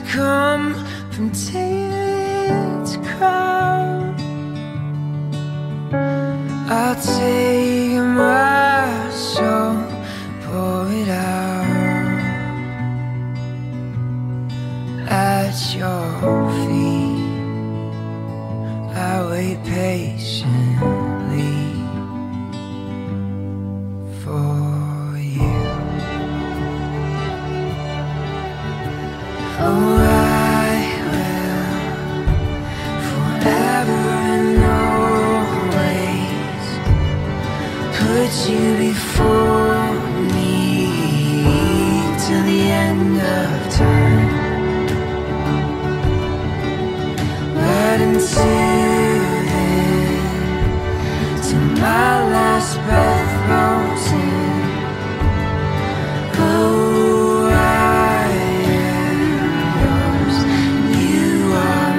come from tail to crown. I'll take my soul, pour it out at your feet. I wait patiently for you. Oh, I will forever and always put you before me till the end of time. But until then, till my last breath rolls in, oh, I am yours, you are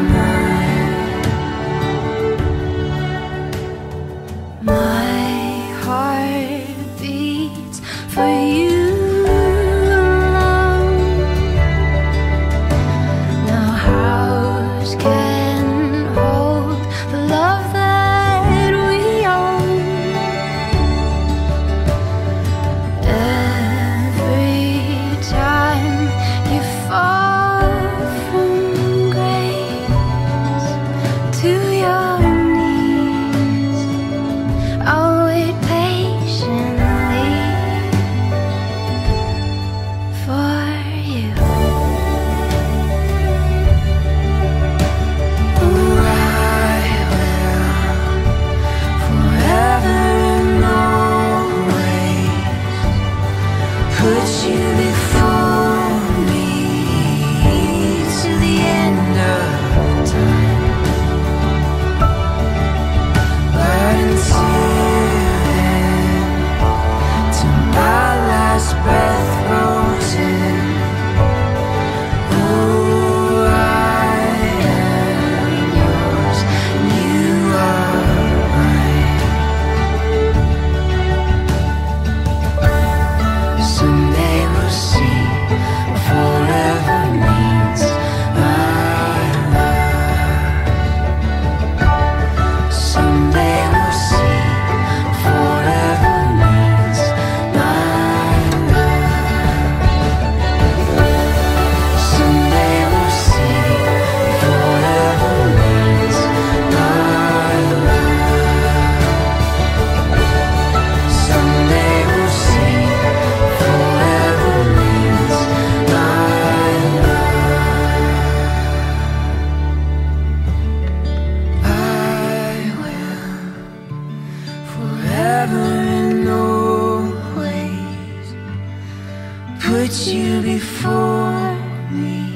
mine. My heart beats for you alone. No house can hold the love that we own. Every time you fall from grace to your knees, I'll wait patiently for you. Oh, I will forever and always put you before me to the end of time. But until then, till my last breath rolls in, oh, I am yours, you are mine. Someday we'll see what forever means, my love. Someday we'll see what forever means, my love. Someday we'll see what forever means, my love. Someday we'll see what forever means, my love. I will forever and always put you before me